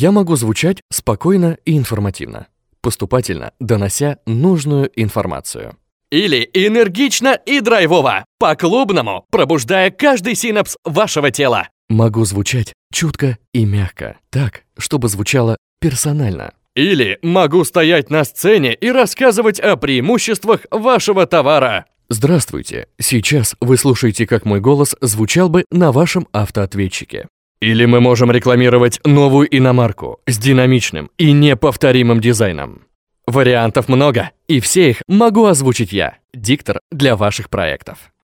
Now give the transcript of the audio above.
Я могу звучать спокойно и информативно, поступательно донося нужную информацию. Или энергично и драйвово, по-клубному, пробуждая каждый синапс вашего тела. Могу звучать чутко и мягко, так, чтобы звучало персонально. Или могу стоять на сцене и рассказывать о преимуществах вашего товара. Здравствуйте, сейчас вы слушаете, как мой голос звучал бы на вашем автоответчике. Или мы можем рекламировать новую иномарку с динамичным и неповторимым дизайном. Вариантов много, И все их могу озвучить я, диктор для ваших проектов.